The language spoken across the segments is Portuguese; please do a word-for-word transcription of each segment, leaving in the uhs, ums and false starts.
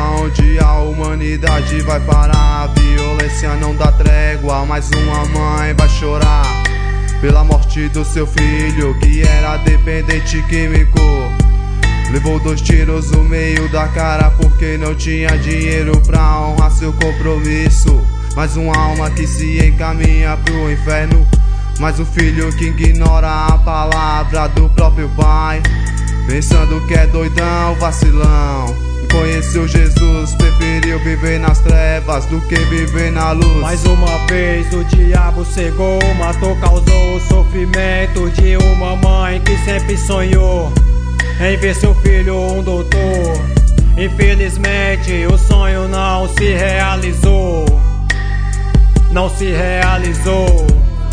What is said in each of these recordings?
aonde a humanidade vai parar. A violência não dá trégua, mais uma mãe vai chorar pela morte do seu filho, que era dependente químico. Levou dois tiros no meio da cara porque não tinha dinheiro pra honrar seu compromisso. Mais uma alma que se encaminha pro inferno, mais um filho que ignora a palavra do próprio pai, pensando que é doidão, vacilão. Conheceu Jesus, preferiu viver nas trevas do que viver na luz. Mais uma vez o diabo cegou, matou, causou o sofrimento de uma mãe que sempre sonhou em ver seu filho um doutor. Infelizmente o sonho não se realizou, não se realizou.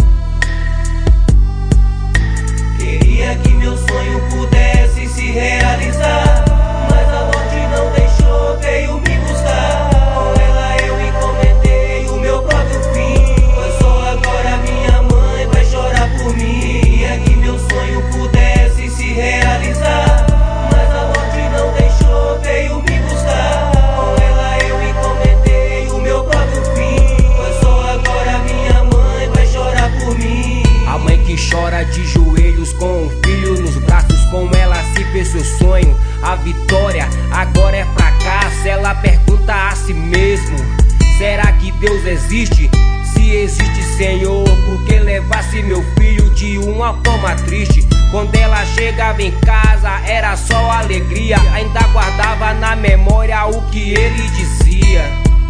Queria que meu sonho pudesse se realizar, mas a morte não deixou, veio me buscar. Com ela eu encomendei o meu próprio fim, pois só agora minha mãe vai chorar por mim. Queria que meu sonho pudesse se realizar, mas a morte não deixou, veio me buscar. Com ela eu encomendei o meu próprio fim, pois só agora minha mãe vai chorar por mim. A mãe que chora de joelhos com o filho nos braços, com ela se fez seu sonho. A vitória agora é fracasso. Ela pergunta a si mesmo: será que Deus existe? Se existe, Senhor, por que levasse meu filho de uma forma triste? Quando ela chegava em casa era só alegria, ainda guardava na memória o que ele dizia.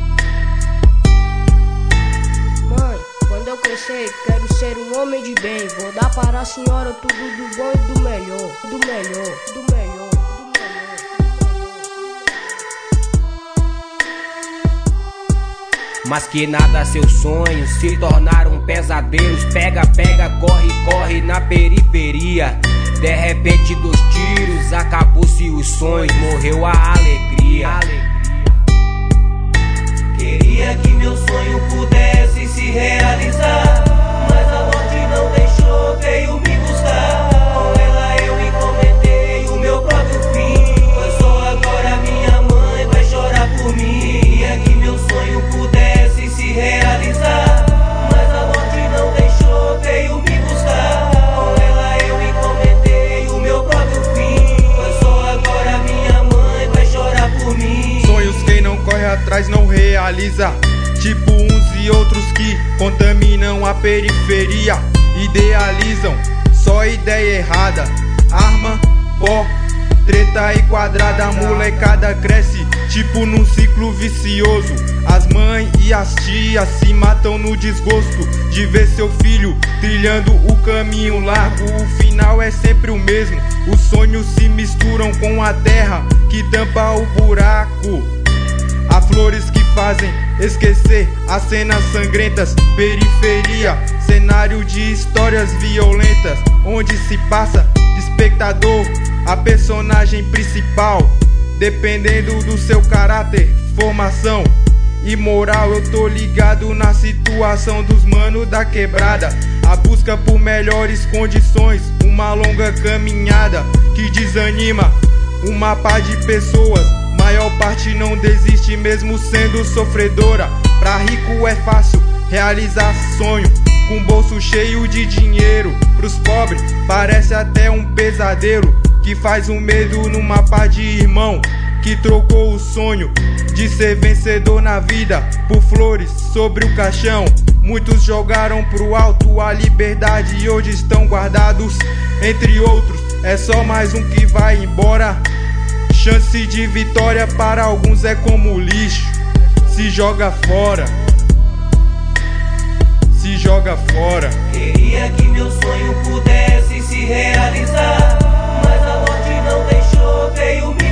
Mãe, quando eu crescer quero ser um homem de bem. Vou dar para a senhora tudo do bom e do melhor, do melhor, do melhor, do melhor. Mas que nada seus sonhos se tornaram pesadelos. Pega, pega, corre, corre na periferia. De repente dos tiros acabou-se os sonhos, morreu a alegria. Queria que meu sonho pudesse se realizar, mas a morte não deixou, veio me buscar. Com ela eu encomendei o meu próprio fim, pois só agora minha mãe vai chorar por mim. Queria que meu sonho pudesse se realizar, mas a morte não deixou, veio me buscar. Com ela eu encomendei o meu próprio fim, pois só agora minha mãe vai chorar por mim. Sonhos quem não corre atrás não realiza, tipo uns e outros que contaminam a periferia. Idealizam só ideia errada, arma, pó, treta e quadrada. A molecada cresce tipo num ciclo vicioso. As mães e as tias se matam no desgosto de ver seu filho trilhando o caminho largo. O final é sempre o mesmo, os sonhos se misturam com a terra que tampa o buraco. Há flores que fazem esquecer as cenas sangrentas. Periferia, cenário de histórias violentas, onde se passa de espectador a personagem principal. Dependendo do seu caráter, formação e moral, eu tô ligado na situação dos manos da quebrada. A busca por melhores condições, uma longa caminhada que desanima uma pá de pessoas. Maior parte não desiste mesmo sendo sofredora. Pra rico é fácil realizar sonho, com bolso cheio de dinheiro. Pros pobres parece até um pesadelo, que faz um medo numa pá de irmão que trocou o sonho de ser vencedor na vida por flores sobre o caixão. Muitos jogaram pro alto a liberdade e hoje estão guardados entre outros. É só mais um que vai embora. Chance de vitória para alguns é como lixo, se joga fora, se joga fora. Queria que meu sonho pudesse se realizar, mas a morte não deixou, veio me